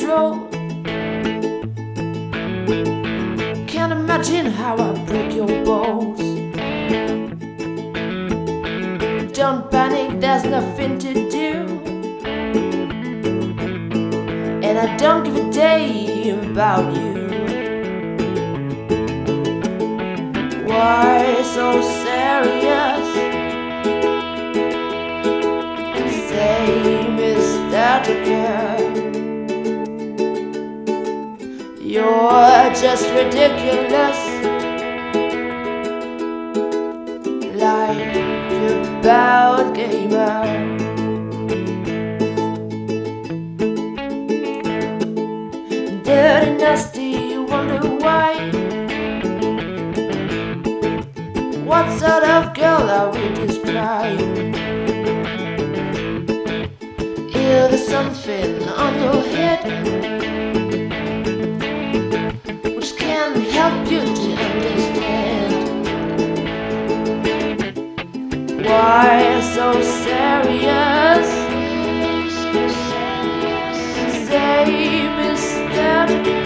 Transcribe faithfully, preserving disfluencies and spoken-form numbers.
control. Can't imagine how I break your bones. Don't panic, there's nothing to do, and I don't give a damn about you. Why so serious? Say, Mister Tucker, you're just ridiculous, like a bad gamer. Dirty, nasty, you wonder why. What sort of girl are we describing? Is there something on your head which can help you to understand? Why so serious? Say, Mister